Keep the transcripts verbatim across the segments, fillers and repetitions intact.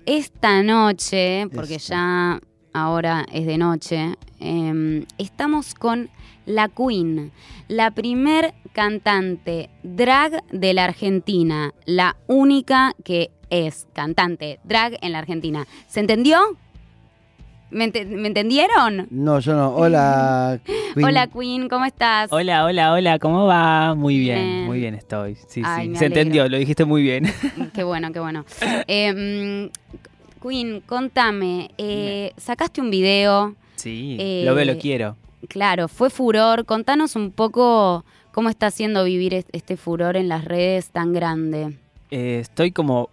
esta noche, porque Esta. ya ahora es de noche, eh, estamos con la Queen, la primer cantante drag de la Argentina, la única que es cantante drag en la Argentina. ¿Se entendió? ¿Me, ent- ¿me entendieron? No, yo no. Hola, Queen. Hola Queen, ¿cómo estás? Hola, hola, hola, ¿cómo va? Muy bien, Bien. muy bien estoy. Sí, Ay, sí, me se alegro. entendió, lo dijiste muy bien. Qué bueno, qué bueno. Eh, mm, Queen, contame, eh, sacaste un video, Sí, Eh, lo veo, lo quiero. claro, fue furor. Contanos un poco cómo está haciendo vivir est- este furor en las redes tan grande. Eh, estoy como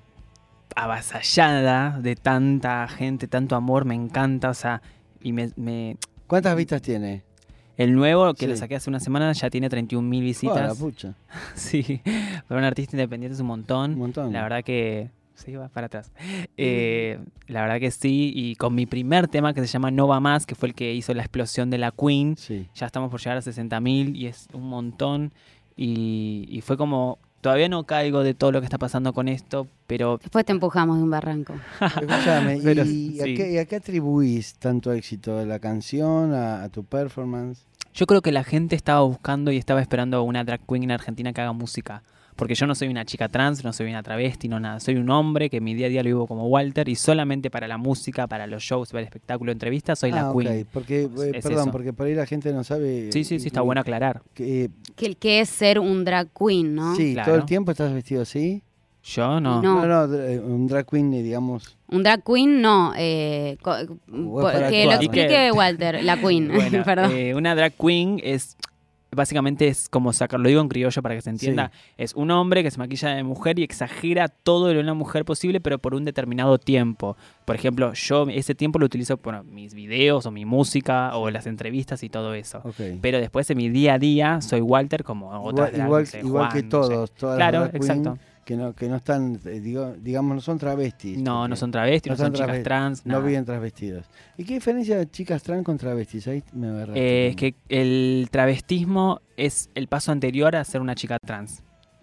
avasallada de tanta gente, tanto amor, me encanta, o sea, y me, me- ¿Cuántas vistas tiene? el nuevo que Sí. lo saqué hace una semana ya tiene treinta y un mil Hola, visitas. pucha. Sí, para un artista independiente es un montón. Un montón. La verdad que sí, va para atrás. Eh, la verdad que sí, y con mi primer tema que se llama No Va Más, que fue el que hizo la explosión de la Queen, Sí. ya estamos por llegar a sesenta mil y es un montón. Y, y fue como, todavía no caigo de todo lo que está pasando con esto, pero Después te empujamos de un barranco. Escúchame, Pero, ¿y, a sí. qué, y a qué atribuís tanto éxito? ¿A la canción, a, a tu performance? yo creo que la gente estaba buscando y estaba esperando una drag queen en Argentina que haga música. Porque yo no soy una chica trans, no soy una travesti, no nada. Soy un hombre que mi día a día lo vivo como Walter y solamente para la música, para los shows, para el espectáculo, entrevistas, soy ah, la queen. ok. Porque, eh, Es perdón, eso. porque por ahí la gente no sabe. Sí, sí, sí, está eh, bueno aclarar. que- Que el que es ser un drag queen, ¿no? Sí, Claro. todo el tiempo estás vestido así. Yo no. No. No, no, dra- un drag queen, eh, digamos. Un drag queen, no. Eh, co- O es para que lo actuar. explique Walter, la queen. Bueno, Perdón. eh, una drag queen es básicamente es como sacar, lo digo en criollo para que se entienda, es un hombre que se maquilla de mujer y exagera todo de una mujer posible, pero por un determinado tiempo. Por ejemplo, yo ese tiempo lo utilizo por mis videos o mi música o las entrevistas y todo eso. Ok. Pero después en mi día a día soy Walter como otras Igual, drag, igual, no sé, igual que Juan, no sé. todos, todas Claro, las drag queen exacto. que no, que no están, eh, digo, digamos, no son travestis. No, porque no son travestis, no, no son son chicas travestis, trans, No nada. viven transvestidos. ¿Y qué diferencia de chicas trans con travestis? Ahí me agarraste. Eh, es que el travestismo es el paso anterior a ser una chica trans.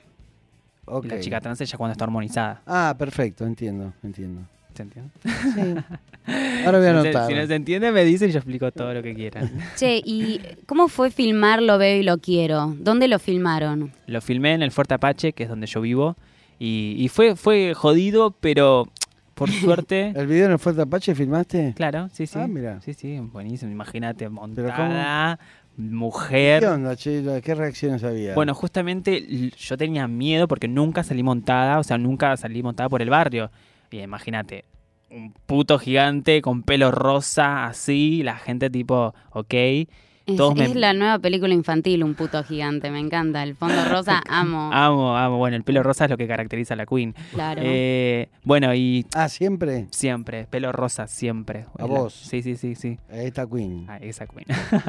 Ok. Y la chica trans es ya cuando está hormonizada. Ah, perfecto, entiendo, entiendo. ¿Se entiende? Sí. Ahora voy a Si no se- anotar. Si no se entiende, me dicen y yo explico todo lo que quieran. Che, ¿y cómo fue filmar Lo Veo y Lo Quiero? ¿Dónde lo filmaron? Lo filmé en el Fuerte Apache, que es donde yo vivo. Y, y fue, fue jodido, pero por suerte... ¿El video en el Fuerte Apache filmaste? Claro, sí, sí. Ah, mira. Sí, sí, buenísimo. Imagínate, ¿cómo? montada, ¿Qué mujer. onda, che? ¿Qué reacciones había? Bueno, justamente l- yo tenía miedo porque nunca salí montada, o sea, nunca salí montada por el barrio. Y imagínate, un puto gigante con pelo rosa, así, la gente tipo, ok. Es, Todos me- es la nueva película infantil, Un puto gigante, me encanta. El fondo rosa, amo. Amo, amo. Bueno, el pelo rosa es lo que caracteriza a la Queen. Claro. Eh, bueno, y Ah, siempre. siempre, pelo rosa, siempre. ¿A Es la- vos? Sí, sí, sí, sí. Ahí está Queen. Ah, esa Queen.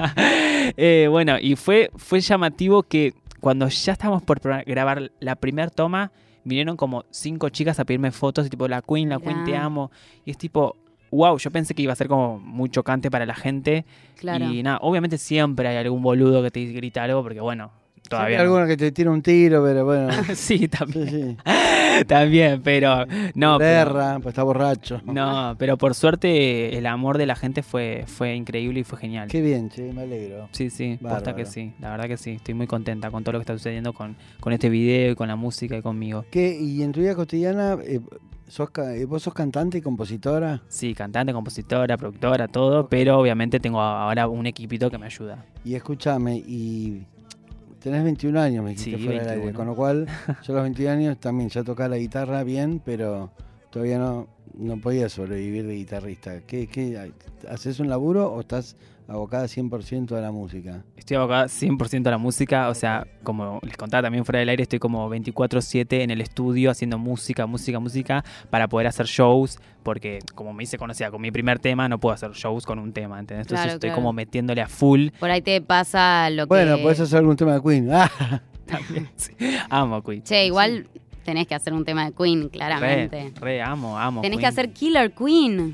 Eh, bueno, y fue, fue llamativo que cuando ya estábamos por pro- grabar la primera toma, vinieron como cinco chicas a pedirme fotos y tipo, la Queen, la Queen, te Mirá. amo. Y es tipo, wow, yo pensé que iba a ser como muy chocante para la gente. Claro. Y nada, obviamente siempre hay algún boludo que te grita algo porque bueno, todavía Siempre no. alguno que te tira un tiro, pero bueno. Sí, también. Sí, sí. También, pero no, pero, Berra, pues está borracho. no, pero por suerte el amor de la gente fue, fue increíble y fue genial. Qué bien, che, me alegro. Sí, sí, posta Bárbaro. que sí, la verdad que sí, estoy muy contenta con todo lo que está sucediendo con, con este video y con la música y conmigo. ¿Qué, y en tu vida cotidiana, eh, sos, ca- eh, vos sos cantante y compositora? Sí, cantante, compositora, productora, todo, pero obviamente tengo ahora un equipito que me ayuda. Y escúchame, y tenés veintiún años, me dijiste Sí, fuera del aire, veintiuno. con lo cual yo a los veintiún años también ya tocaba la guitarra bien, pero todavía no, no podía sobrevivir de guitarrista. ¿Qué, qué, ¿Haces un laburo o estás abocada cien por ciento a la música? Estoy abocada cien por ciento a la música, o sea, como les contaba también fuera del aire, estoy como veinticuatro siete en el estudio haciendo música, música, música, para poder hacer shows, porque como me hice conocida con mi primer tema, no puedo hacer shows con un tema, ¿entendés? Entonces Claro, estoy claro. como metiéndole a full. Por ahí te pasa lo Bueno, que... podés hacer algún tema de Queen. Ah, También, sí. Amo Queen. Che, igual tenés que hacer un tema de Queen, Re, claramente. re, amo, amo Tenés Queen. que hacer Killer Queen.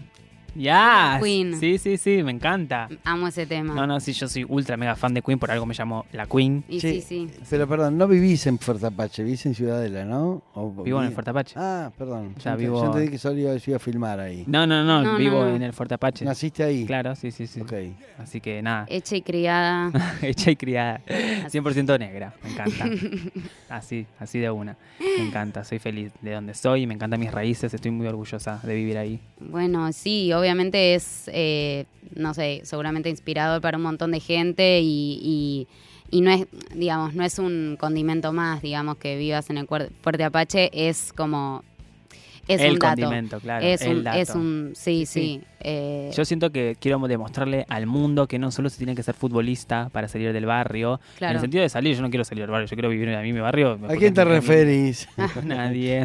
Ya. Queen. Sí, sí, sí, me encanta. Amo ese tema. No, no, sí, yo soy ultra mega fan de Queen, por algo me llamo la Queen. Y Sí, sí, sí. Pero perdón, no vivís en Fuerte Apache, vivís en Ciudadela, ¿no? O, Vivo en el vi- Fuerte Apache. Ah, perdón. Ya yo, te- vivo- yo entendí que solo iba, iba a filmar ahí. No, no, no, No, no, vivo no. en el Fuerte Apache. ¿Naciste ahí? Claro, sí, sí, sí. Ok. Así que nada, Hecha y criada. hecha y criada. cien por ciento negra, me encanta. Así, así de una. Me encanta, soy feliz de donde soy, me encantan mis raíces, estoy muy orgullosa de vivir ahí. Bueno, sí, obviamente es, eh, no sé, seguramente inspirador para un montón de gente y, y, y no es, digamos, no es un condimento más, digamos, que vivas en el cuer- Fuerte Apache, es como, es el un dato. condimento, claro. es, el un, dato. es un, sí, Sí, sí. sí. eh, Yo siento que quiero demostrarle al mundo que no solo se tiene que ser futbolista para salir del barrio. Claro. En el sentido de salir, yo no quiero salir del barrio, yo quiero vivir a mí mi barrio. ¿A quién te referís? Nadie.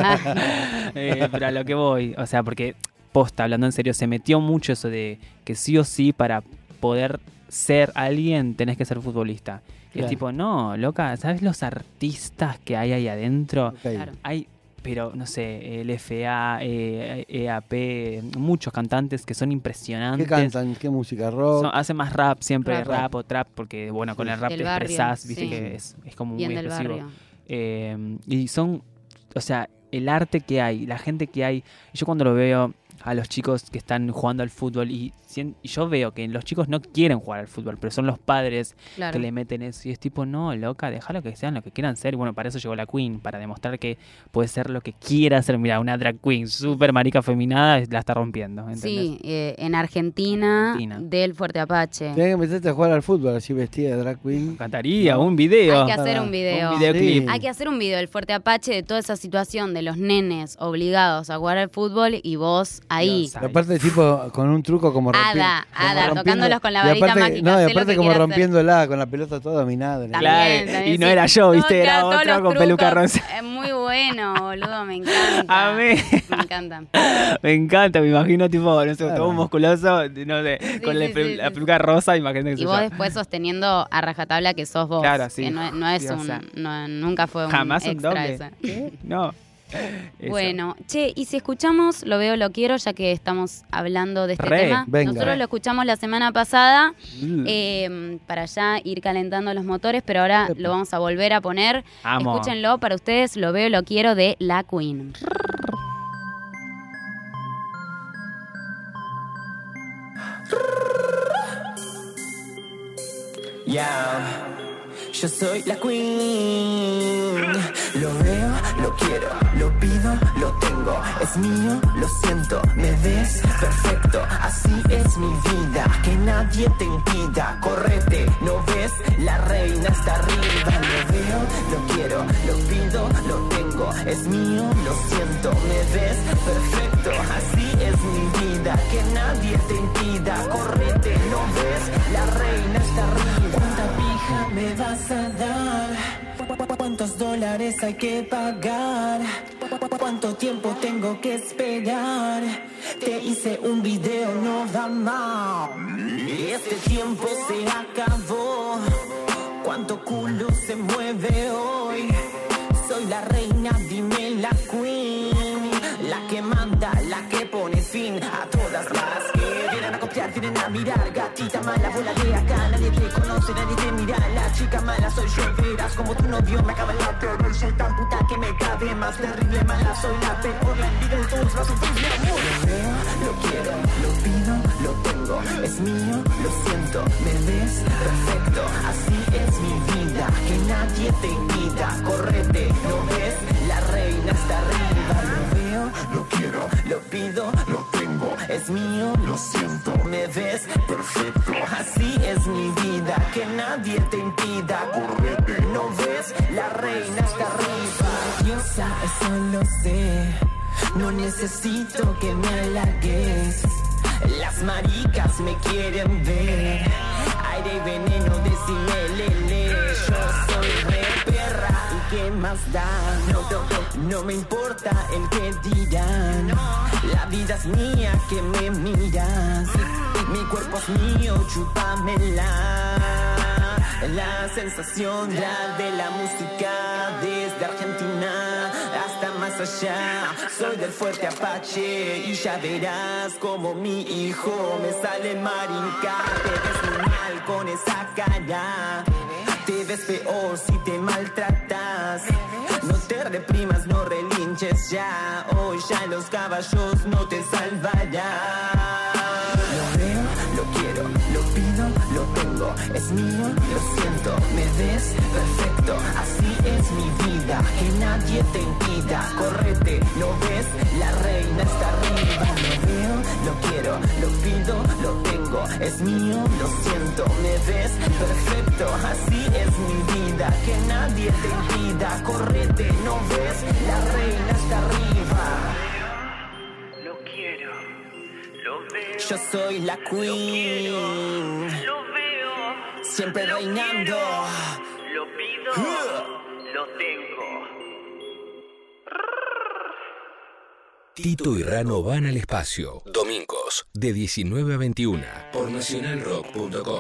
Eh, pero a lo que voy, o sea, porque posta, hablando en serio, se metió mucho eso de que sí o sí para poder ser alguien tenés que ser futbolista. Y Claro. es tipo, no, loca, ¿sabes los artistas que hay ahí adentro? Ok. Claro. Hay, pero no sé, el F A, eh, E A P, muchos cantantes que son impresionantes. ¿Qué cantan? ¿Qué música? ¿Rock? Son- hacen más rap siempre, Rap. rap, o trap, porque bueno, con Sí. el rap Del te barrio, expresás, viste sí. que es, es como bien muy del expresivo. barrio. Eh, y son, o sea, el arte que hay, la gente que hay. Yo cuando lo veo a los chicos que están jugando al fútbol y, sien- y yo veo que los chicos no quieren jugar al fútbol, pero son los padres Claro. que le meten eso y es tipo, no, loca, déjalo que sean lo que quieran ser. Y bueno, para eso llegó la Queen, para demostrar que puede ser lo que quiera ser. Mira, una drag queen súper marica feminada la está rompiendo, ¿entendés? Sí, eh, en Argentina, Argentina. del Fuerte Apache. Tenés que meterte a jugar al fútbol así vestida de drag queen. Me encantaría, un video. Hay que hacer un video. Un videoclip. Sí. Hay que hacer un video del Fuerte Apache de toda esa situación de los nenes obligados a jugar al fútbol y vos ahí. Dios, Y aparte tipo con un truco como rompiendo. Hada, como hada, rompiendo- tocándolos con la y varita aparte- mágica, No, y hacé lo aparte que como quieras hacer. rompiéndola con la pelota toda dominada. También, Claro, también, y no sí. era yo, viste, Todo- era todos otro los con peluca trucos. rosa. Es muy bueno, boludo, me encanta. A mí. Me encanta. Me encanta, me imagino tipo, no sé, Claro. todo musculoso, no sé, Sí, con sí, la, sí, pe- sí, la sí. peluca rosa, imagínate que Y soy vos yo. después sosteniendo a rajatabla que sos vos. Claro, sí. Que no, no es Sí, o un. sea, no, nunca fue un Jamás un extra doble. ese. ¿Qué? No. Eso. Bueno, che, y si escuchamos Lo Veo, Lo Quiero, ya que estamos hablando de este Re, tema. venga. Nosotros lo escuchamos la semana pasada Mm. eh, para ya ir calentando los motores, pero ahora Epa. lo vamos a volver a poner. Amo. Escúchenlo para ustedes, Lo Veo, Lo Quiero de La Queen. Yeah, yo soy la queen. Lo veo, lo quiero, lo pido, lo tengo. Es mío, lo siento, me ves perfecto. Así es mi vida, que nadie te impida. Correte, ¿no ves? La reina está arriba. Lo veo, lo quiero, lo pido, lo tengo. Es mío, lo siento, me ves perfecto. Así es mi vida, que nadie te impida. Correte, ¿no ves? La reina está arriba. ¿Cuánta pija me vas a dar? ¿Cuántos dólares hay que pagar? ¿Cuánto tiempo tengo que esperar? Te hice un video, no da más. Este tiempo se acabó. ¿Cuánto culo se mueve hoy? Soy la reina, dime la queen. La que manda, la que pone fin a todas las que vienen a copiar, vienen a mirar. Gatita mala, bola de acá, nadie te conoce, nadie te mira. La chica mala soy yo, verás como tu novio me acaba la peor. Soy tan puta que me cabe más terrible, mala soy la peor. La envidia en todos lados, entonces mi amor. Lo veo, lo quiero, lo pido, lo tengo. Es mío, lo siento, me ves perfecto. Así es mi vida, que nadie te impida. Correte, ¿no ves? La reina está arriba. Lo veo, lo quiero, lo pido, lo tengo. Es mío, lo siento, me ves perfecto. Así es mi vida, que nadie te impida. Correte, ¿no ves? La reina está arriba. Diosa, eso lo sé. No necesito que me halagues. Las maricas me quieren ver. Aire y veneno, decime lele. Yo soy re perra. ¿Y qué más da? No, no, no, no me importa el que dirán. La vida es mía, que me miras. Mi cuerpo es mío, chúpamela. La sensación real de la música desde Argentina hasta más allá. Soy del fuerte Apache y ya verás como mi hijo me sale marincar. Te ves muy mal con esa cara, te ves peor si te maltratas. No te reprimas, no relinches ya. Hoy ya los caballos no te salvarán. Lo veo, lo quiero, lo pido, lo tengo. Es mío, lo siento, me ves perfecto. Así es mi vida, que nadie te impida. Correte, ¿lo ves? La reina está arriba. Lo veo, lo quiero, lo pido, lo tengo. Es mío, lo siento, me ves perfecto. Así es mi vida, que nadie te impida. Correte, ¿no ves? La reina está arriba. Lo quiero, lo veo. Yo soy la queen. Lo, quiero, lo veo. Siempre lo reinando. Quiero, lo pido, uh. lo tengo. Tito y Rano van al espacio. Domingos, de diecinueve a veintiuno, por nacional rock punto com.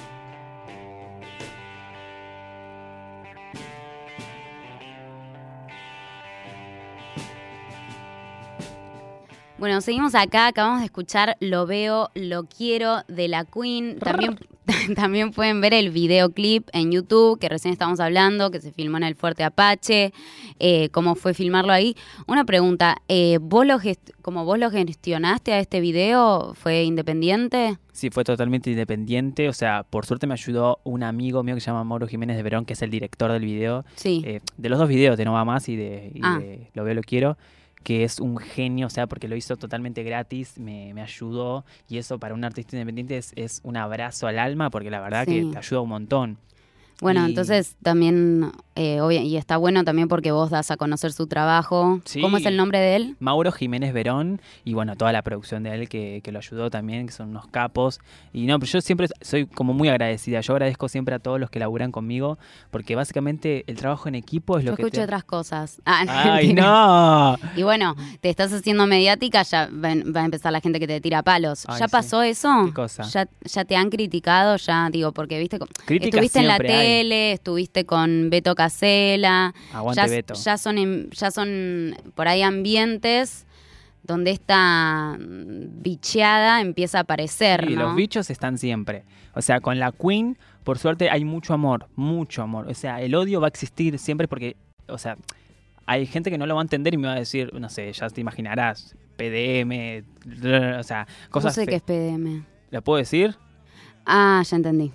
Bueno, seguimos acá, acabamos de escuchar Lo Veo, Lo Quiero de la Queen. También, también pueden ver el videoclip en YouTube, que recién estamos hablando, que se filmó en el Fuerte Apache, eh, cómo fue filmarlo ahí. Una pregunta, eh, ¿vos lo gest- como vos lo gestionaste a este video, fue independiente? Sí, fue totalmente independiente. O sea, por suerte me ayudó un amigo mío que se llama Mauro Jiménez de Verón, que es el director del video. Sí. Eh, de los dos videos, de No Va Más y de, y Ah. de Lo Veo, Lo Quiero, que es un genio, o sea, porque lo hizo totalmente gratis, me, me ayudó, y eso para un artista independiente es, es un abrazo al alma, porque la verdad Sí. que te ayuda un montón. Bueno, Y- entonces también, eh, obvia- y está bueno también porque vos das a conocer su trabajo. Sí. ¿Cómo es el nombre de él? Mauro Jiménez Verón, y bueno, toda la producción de él que, que lo ayudó también, que son unos capos. Y no, pero yo siempre soy como muy agradecida. Yo agradezco siempre a todos los que laburan conmigo, porque básicamente el trabajo en equipo es Yo lo que escucho te... otras cosas. Ah, no, ¡Ay, mentira. no! Y bueno, te estás haciendo mediática, ya va, va a empezar la gente que te tira palos. Ay, ¿Ya sí. pasó eso? ¿Qué cosa? ¿Ya, ya te han criticado? Ya, digo, porque viste, co- Críticas estuviste en la siempre hay. tele, estuviste con Beto Casella. Aguante ya, Beto. ya son en- ya son por ahí ambientes donde esta mm, bicheada empieza a aparecer, Sí, ¿no? los bichos están siempre. O sea, con la Queen, por suerte, hay mucho amor, mucho amor. O sea, el odio va a existir siempre porque, o sea, hay gente que no lo va a entender y me va a decir, no sé, ya te imaginarás, P D M, o sea, No cosas... sé fe- qué es P D M. ¿Lo puedo decir? Ah, ya entendí.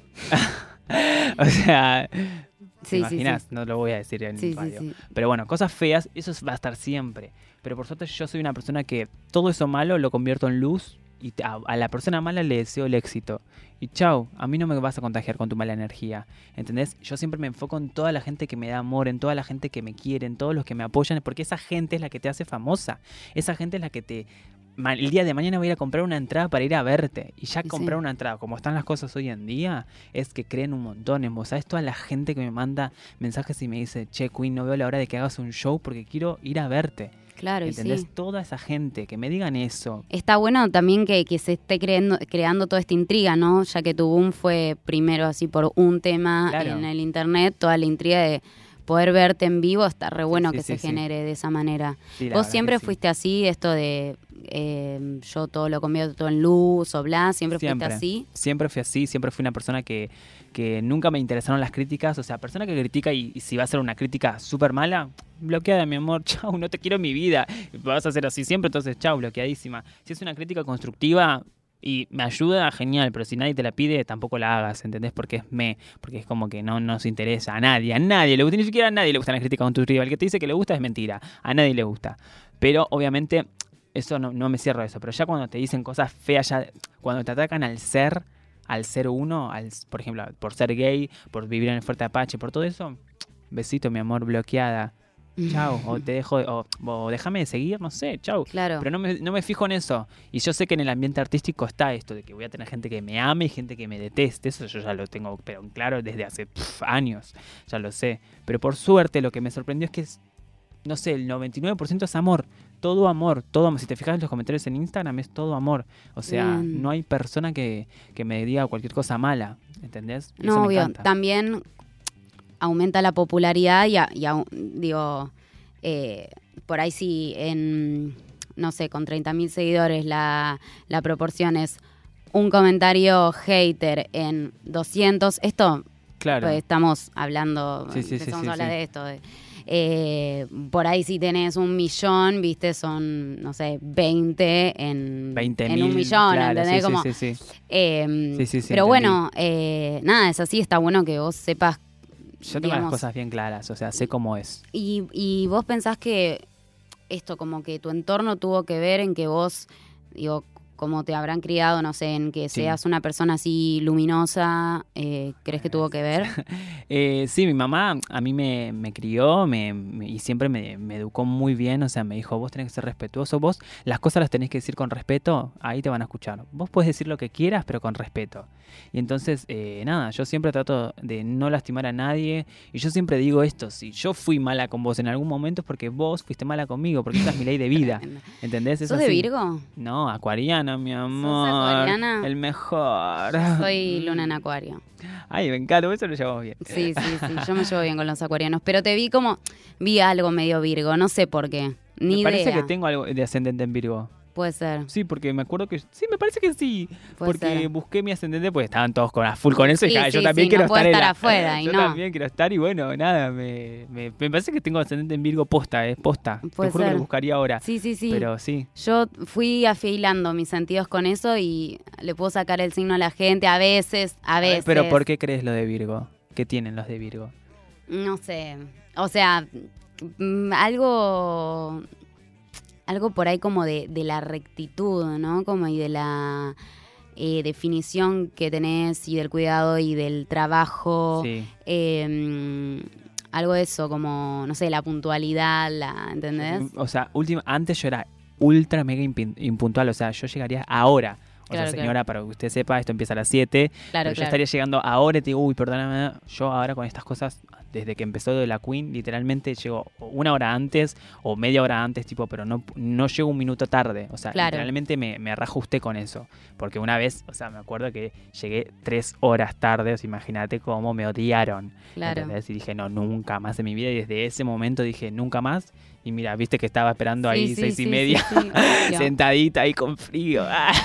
O sea, Sí, ¿te imaginas? sí, No lo voy a decir en sí. Sí, radio. sí, sí. Pero bueno, cosas feas, eso va a estar siempre. Pero por suerte yo soy una persona que todo eso malo lo convierto en luz y a, a la persona mala le deseo el éxito. Y chau, a mí no me vas a contagiar con tu mala energía. ¿Entendés? Yo siempre me enfoco en toda la gente que me da amor, en toda la gente que me quiere, en todos los que me apoyan, porque esa gente es la que te hace famosa. Esa gente es la que te... ma- El día de mañana voy a ir a comprar una entrada para ir a verte. Y ya Sí, comprar sí. una entrada, como están las cosas hoy en día, es que creen un montón en vos. ¿Sabes? Toda la gente que me manda mensajes y me dice, che, Queen, no veo la hora de que hagas un show porque quiero ir a verte. Claro, y ¿Entendés? sí. Toda esa gente, que me digan eso. Está bueno también que, que se esté creando, creando toda esta intriga, ¿no? Ya que tu boom fue primero así por un tema Claro. en el internet, toda la intriga de poder verte en vivo, está re bueno sí, que sí, se sí. genere de esa manera. Sí, la ¿Vos verdad siempre que sí. fuiste así, esto de eh, yo todo lo convierto todo en luz o bla? ¿Siempre, Siempre. fuiste así? Siempre fui así, siempre fui una persona que, que nunca me interesaron las críticas. O sea, persona que critica y, y si va a ser una crítica súper mala, bloqueada, mi amor, chau, no te quiero en mi vida. Vas a hacer así siempre, entonces chau, bloqueadísima. Si es una crítica constructiva y me ayuda, genial, pero si nadie te la pide, tampoco la hagas, ¿entendés? Porque es me, porque es como que no nos interesa a nadie, a nadie le gusta, ni siquiera a nadie le gusta la crítica constructiva. El que te dice que le gusta es mentira, a nadie le gusta. Pero obviamente eso no, no me cierro a eso, pero ya cuando te dicen cosas feas, ya cuando te atacan al ser, al ser uno, al, por ejemplo, por ser gay, por vivir en el Fuerte Apache, por todo eso, besito, mi amor, bloqueada. Chau, o te dejo, o, o déjame de seguir, no sé, chau. Claro. Pero no me, no me fijo en eso. Y yo sé que en el ambiente artístico está esto de que voy a tener gente que me ame y gente que me deteste. Eso yo ya lo tengo pero claro desde hace pf, años, ya lo sé. Pero por suerte lo que me sorprendió es que, es, no sé, el noventa y nueve por ciento es amor. Todo amor, todo amor. Si te fijas en los comentarios en Instagram es todo amor. O sea, Bien. no hay persona que, que me diga cualquier cosa mala, ¿entendés? Y eso No, me obvio, encanta. también aumenta la popularidad y, a- y a- digo, eh, por ahí sí, en, no sé, con treinta mil seguidores la, la proporción es un comentario hater en doscientos. Esto, Claro. pues, estamos hablando, Sí, sí, sí, empezamos sí, a hablar sí. de esto. de- eh, por ahí si tenés un millón, viste, son, no sé, veinte en, veinte en mil, un millón, claro, ¿entendés? sí, Como, sí, sí, sí. eh, Sí, sí, sí, pero entendí. bueno, eh, nada, es así, está bueno que vos sepas. Yo tengo digamos, las cosas bien claras, o sea, sé cómo es. Y, y vos pensás que esto, como que tu entorno tuvo que ver en que vos, digo, como te habrán criado, no sé, en que Sí. seas una persona así luminosa, eh, ¿crees que tuvo que ver? Eh, sí, mi mamá a mí me, me crió me, me- y siempre me, me educó muy bien, o sea, me dijo, vos tenés que ser respetuoso, vos las cosas las tenés que decir con respeto, ahí te van a escuchar. Vos podés decir lo que quieras, pero con respeto. Y entonces, eh, nada, yo siempre trato de no lastimar a nadie, y yo siempre digo esto, si yo fui mala con vos en algún momento es porque vos fuiste mala conmigo, porque esta es mi ley de vida, ¿entendés? Es ¿Sos de así. Virgo? No, acuariana, mi amor. acuariana? El mejor. Soy luna en acuario. Ay, me encanta, eso lo llevamos bien. Sí, sí, sí, yo me llevo bien con los acuarianos, pero te vi como, vi algo medio Virgo, no sé por qué, ni Me parece idea. que tengo algo de ascendente en Virgo. Puede ser, Sí, porque me acuerdo que... Sí, me parece que sí. puede porque ser. busqué mi ascendente porque estaban todos con a full con eso. Y Sí, dije, "Ah, yo sí, también sí, quiero no puede estar, en estar la- afuera, y Yo no. también quiero estar y bueno, nada, me, me, me parece que tengo ascendente en Virgo posta, es posta. Puede Te juro que ser. lo buscaría ahora. Sí, sí, sí. Pero sí. Yo fui afilando mis sentidos con eso y le puedo sacar el signo a la gente a veces, a A ver, veces. pero ¿por qué crees lo de Virgo? ¿Qué tienen los de Virgo? No sé. O sea, mm, algo. Algo por ahí como de, de la rectitud, ¿no? Como y de la eh, definición que tenés y del cuidado y del trabajo. Sí. Eh, algo de eso, como, no sé, la puntualidad, la, ¿entendés? O sea, última, antes yo era ultra mega impin- impuntual, o sea, yo llegaría ahora. O Claro, sea, claro. señora, para que usted sepa, esto empieza a las siete. Claro, pero yo claro. estaría llegando ahora y te digo, uy, perdóname, yo ahora con estas cosas, desde que empezó de la Queen, literalmente llego una hora antes o media hora antes, tipo, pero no, no llego un minuto tarde. O sea, Claro. literalmente me, me rajo usted con eso. Porque una vez, o sea, me acuerdo que llegué tres horas tarde, o sea, imagínate cómo me odiaron. Claro. ¿Entendés? Y dije, no, nunca más en mi vida. Y desde ese momento dije, nunca más. Y mira, viste que estaba esperando ahí Sí, sí, seis sí, y sí, media, sí, obvio. sentadita ahí con frío.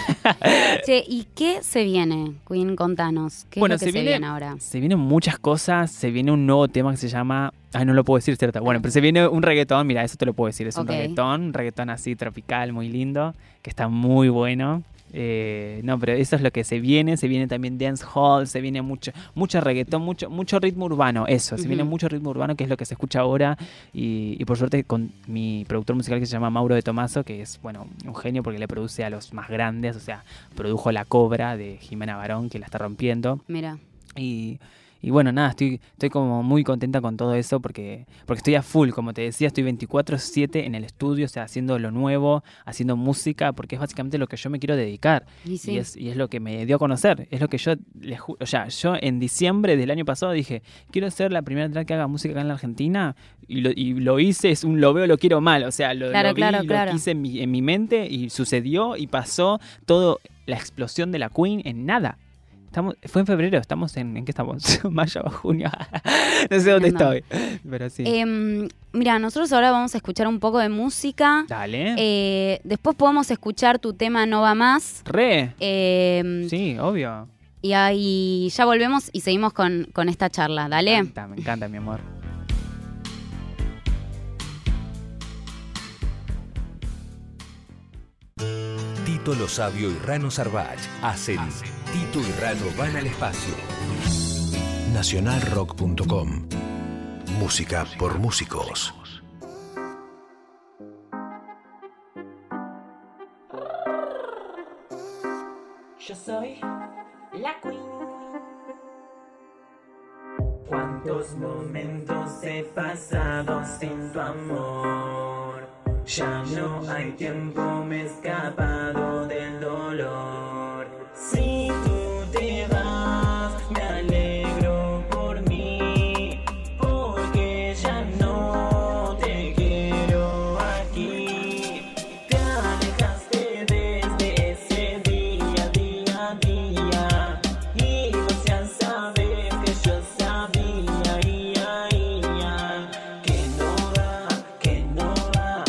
Che, ¿y qué se viene, Queen? Contanos. ¿Qué Bueno, es lo que se se, viene- viene ahora? Se vienen muchas cosas, se viene un nuevo tema que se llama... Ay, no lo puedo decir, ¿cierto? Bueno, pero se viene un reggaetón, mira, eso te lo puedo decir. Es Ok. un reggaetón, un reggaetón así tropical, muy lindo, que está muy bueno. Eh, no, pero eso es lo que se viene. Se viene también dancehall, se viene mucho mucho reggaetón, mucho mucho ritmo urbano, eso. Se Ujú. viene mucho ritmo urbano, que es lo que se escucha ahora. Y, y por suerte con mi productor musical que se llama Mauro de Tomaso, que es, bueno, un genio porque le produce a los más grandes. O sea, produjo La Cobra de Jimena Barón, que la está rompiendo. Mira. Y, y bueno, nada, estoy, estoy como muy contenta con todo eso porque, porque estoy a full, como te decía, estoy veinticuatro siete en el estudio, o sea, haciendo lo nuevo, haciendo música, porque es básicamente lo que yo me quiero dedicar. Y sí. Y, es, y es lo que me dio a conocer, es lo que yo, les ju- o sea, yo en diciembre del año pasado dije, quiero ser la primera drag que haga música acá en la Argentina, y lo, y lo hice, es un lo veo, lo quiero mal, o sea, lo, Claro, lo vi, claro, lo claro. quise en mi, en mi mente, y sucedió, y pasó todo, la explosión de la Queen en nada. Estamos, fue en febrero, estamos en, ¿en qué estamos? Mayo, junio, no sé dónde Entiendo. estoy, pero sí. Em, mira, nosotros ahora vamos a escuchar un poco de música. Dale. Eh, después podemos escuchar tu tema No Va Más. Re. Em, Sí, obvio. Y ahí ya volvemos y seguimos con, con esta charla. Me Dale. encanta, me encanta, mi amor. Tito Lo Sabio y Rano Sarvach hacen Tito y Rano van al espacio. nacional rock punto com. Música por músicos. Yo soy la Queen. ¿Cuántos momentos he pasado sin tu amor? Ya no hay tiempo, me he escapado del dolor. Si tú te vas, me alegro por mí, porque ya no te quiero aquí. Te alejaste desde ese día, día, día, y vos ya sabes que yo sabía, ia, ia, que no va, que no va,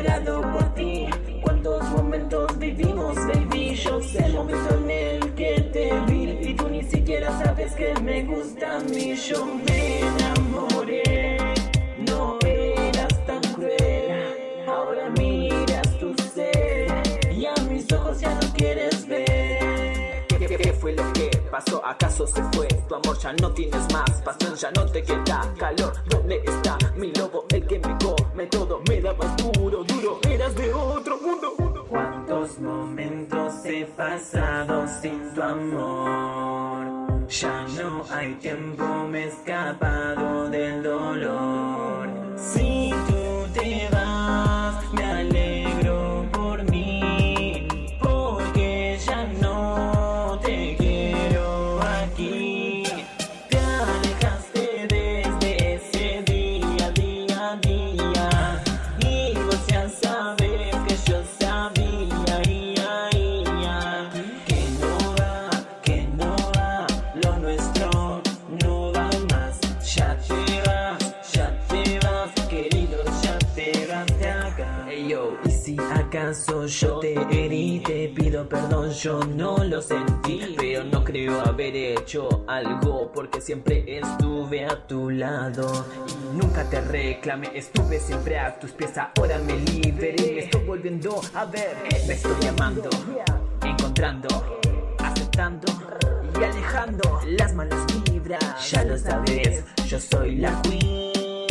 desesperado por ti. Cuántos momentos vivimos, baby. Yo sé el momento en el que te vi y tú ni siquiera sabes que me gusta a mí. Yo me enamoré, no eras tan cruel. Ahora miras tu ser y a mis ojos ya no quieres ver. ¿Qué, qué, qué fue lo que pasó? ¿Acaso se fue? Tu amor ya no tienes más, pasión ya no te queda, calor, ¿dónde está mi lobo? El que me come todo, me dabas duro, duro, eras de otro mundo. Cuántos momentos he pasado sin tu amor. Ya no hay tiempo, me he escapado del dolor. Si tú te vas, me alegro por mí, porque ya no te quiero aquí. Te alejaste desde ese día, día, día, y vos ya sabes que yo sabía, ia, ia, que no va, que no va, lo nuestro no va más. Ya te vas, ya te vas, querido, ya te vas de acá. Ey, yo, Y si acaso yo te herí, te pido perdón, yo no lo sentí, pero no creo haber hecho algo, porque siempre estuve a tu lado y nunca te reclamé, estuve siempre a tus pies. Ahora me liberé, me estoy volviendo a ver, me estoy amando, encontrando, aceptando y alejando las malas vibras. ya lo sabes, yo soy la queen.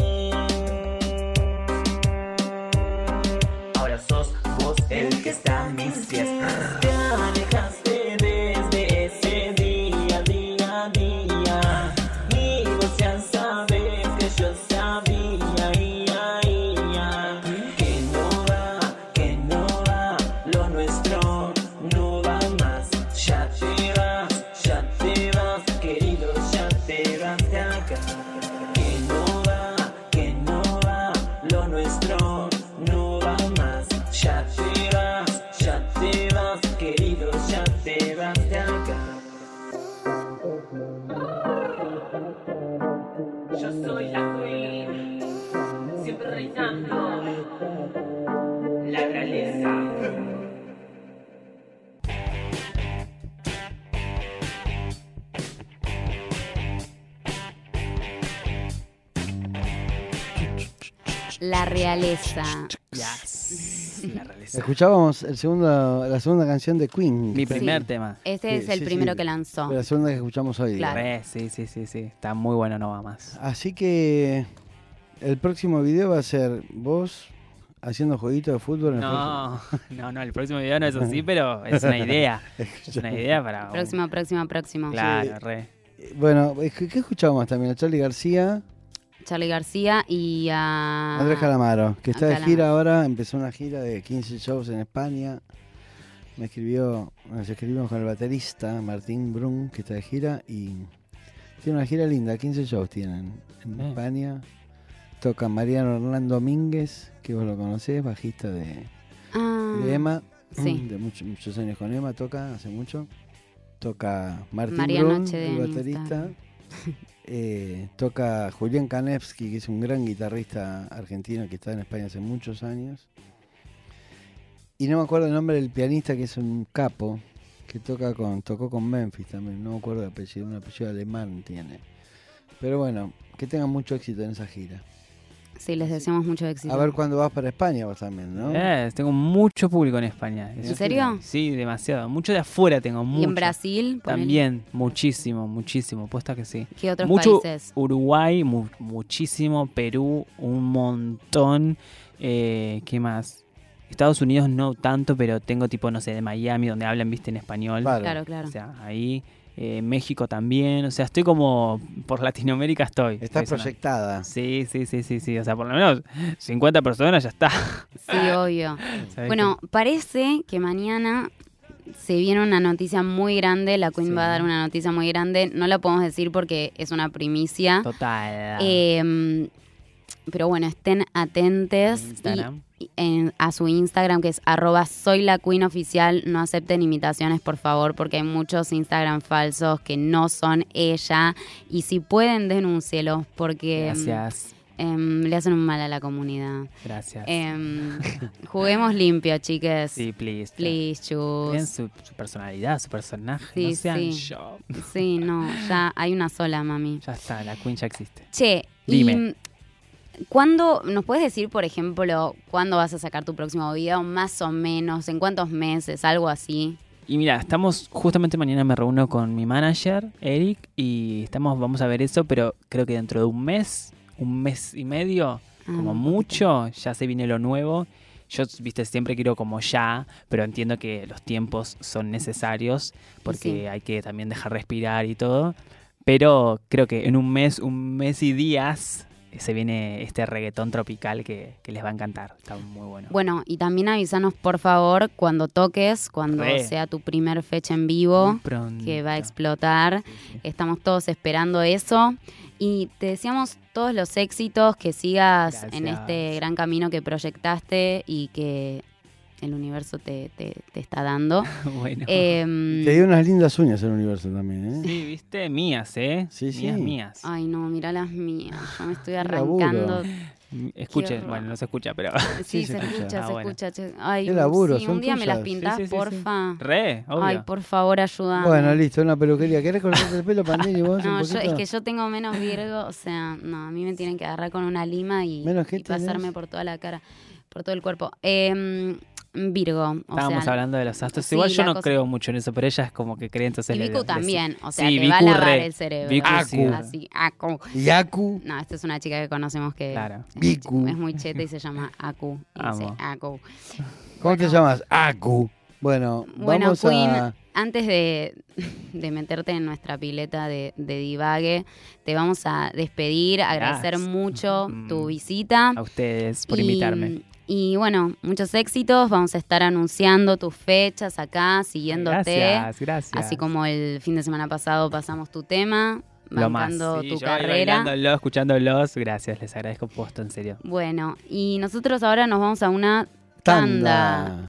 Ahora sos vos El que está a mis pies. Te alejaste desde ese día, día, día, y vos ya sabes que yo sabía, ia, ia, que no va, que no va, lo nuestro no va más. Ya te vas, ya te vas, querido, ya te vas de acá. Que no va, que no va, lo nuestro no va más. Ya te vas, ya te vas, querido, ya te vas de acá. Yo soy la queen, siempre reinando, la realeza. La realeza. Yes. La realeza. Escuchábamos el segundo, la segunda canción de Queen. Mi que- primer Sí. tema. Este Sí, es el sí, primero sí. que lanzó. La segunda que escuchamos hoy. Claro. digamos. Re, sí, sí, sí, sí. Está muy bueno, no va más. Así que el próximo video va a ser vos haciendo jueguitos de fútbol. En el No, no, no, el próximo video no es así, pero es una idea. Es una idea para... un- Próximo, próximo, próximo. Claro, Sí. re. próximo. Bueno, ¿qué qué escuchábamos también? A Charly García, Charly García y a... Andrés Calamaro, que está de Calamaro. gira ahora, empezó una gira de quince shows en España. Me escribió, nos escribimos con el baterista Martín Brun, que está de gira, y tiene una gira linda, quince shows tienen en Bien. España. Toca Mariano Hernán Domínguez, que vos lo conocés, bajista de, Ah, de Emma, sí. de muchos, muchos años con Emma, toca hace mucho. Toca Martín María Brun, Noche el en baterista. Instagram. Eh, toca Julián Kanevsky, que es un gran guitarrista argentino que está en España hace muchos años. Y no me acuerdo el nombre del pianista, que es un capo, que toca con, tocó con Memphis también. No me acuerdo el apellido, un apellido alemán tiene. Pero bueno, que tengan mucho éxito en esa gira. Sí, les deseamos mucho éxito. A ver cuándo vas para España vos también, ¿no? Yes, tengo mucho público en España. ¿En serio? Sí, demasiado. Mucho de afuera tengo, mucho. ¿Y en Brasil? ponele? También, muchísimo, muchísimo. Puesta que sí. ¿Qué otros Mucho países? Uruguay, mu- muchísimo. Perú, un montón. Eh, ¿Qué más? Estados Unidos no tanto, pero tengo tipo, no sé, de Miami, donde hablan, viste, en español. Claro. Claro, claro. O sea, ahí. Eh, México también. O sea, estoy como por Latinoamérica estoy. Estás Estoy sonando. proyectada. Sí, sí, sí, sí, sí. O sea, por lo menos cincuenta personas ya está. Sí, obvio. ¿Sabés Bueno, parece que mañana se viene una noticia muy grande. La Queen Sí. va a dar una noticia muy grande. No la podemos decir porque es una primicia. que- Total. Eh, pero bueno, estén atentes En y- Instagram. y en- a su Instagram, que es arroba soy la Queen oficial. No acepten imitaciones, por favor, porque hay muchos Instagram falsos que no son ella. Y si pueden, denúncielos, porque mm, Gracias. Em, le hacen un mal a la comunidad. Gracias. Em, juguemos limpio, chiques. Sí, please. Please, chus. Tienen su, su personalidad, su personaje. Sí, no sean sí. yo. Sí, no, ya hay una sola, mami. Ya está, la Queen ya existe. Che, Dime. y ¿cuándo, nos puedes decir, por ejemplo, cuándo vas a sacar tu próximo video? Más o menos, ¿en cuántos meses? Algo así. Y mira, estamos, justamente mañana me reúno con mi manager, Eric, y estamos, vamos a ver eso, pero creo que dentro de un mes, un mes y medio, como Ah, mucho, ya se viene lo nuevo. Yo, viste, siempre quiero como ya, pero entiendo que los tiempos son necesarios porque Sí. hay que también dejar respirar y todo. Pero creo que en un mes, un mes y días, se viene este reggaetón tropical que, que les va a encantar. Está muy bueno. Bueno, y también avísanos, por favor, cuando toques, cuando Re. sea tu primer fecha en vivo, Muy pronto. que va a explotar. Sí, sí. Estamos todos esperando eso. Y te deseamos todos los éxitos, que sigas en Gracias. este gran camino que proyectaste y que el universo te, te, te está dando. Bueno. Em, Te dio unas lindas uñas el universo también, ¿eh? Sí, viste, mías, ¿eh? Sí, sí. Mías, mías. Ay, no, mira las mías. Yo me estoy laburo. arrancando. Escuchen, horror. bueno, no se escucha, pero... Sí, Sí, se se escucha, escucha. se Ah, bueno. escucha. che. Ay, Qué laburo, sí, son un día me las tuyas. pintás, Sí, sí, sí, sí. porfa. Re, obvio. Ay, por favor, ayúdame. Bueno, listo, una peluquería. ¿Querés cortarte el pelo, Pandini, vos No, un yo, poquito? es que yo tengo menos Virgo, o sea, no, a mí me tienen que agarrar con una lima y, ¿Menos qué y pasarme tenés? por toda la cara, por todo el cuerpo. Em, Virgo, o Estábamos sea, hablando de los astros. sí, Igual yo la no cosa- creo mucho en eso, pero ella es como que cree, entonces... y le- Vicu le- también, o sea, Sí, te va a Vicu lavar re. el cerebro. Vicu sí. Así, Aku. ¿Y Aku? No, esta es una chica que conocemos que Claro. es, muy, Vicu. es muy cheta y se llama Aku. Y dice Amo. Aku. ¿Cómo te llamas? Aku. Bueno, Bueno, vamos Queen, a... antes de, de meterte en nuestra pileta de, de divague, te vamos a despedir, agradecer Gracias. mucho Mm. tu visita. A ustedes por Y- invitarme. Y bueno, muchos éxitos. Vamos a estar anunciando tus fechas acá, siguiéndote. Gracias, gracias. Así como el fin de semana pasado pasamos tu tema, Lo más. bancando Sí, tu yo ahí carrera. bailándolo, escuchándolos. Gracias, les agradezco posto, en serio. Bueno, y nosotros ahora nos vamos a una tanda. Tanda.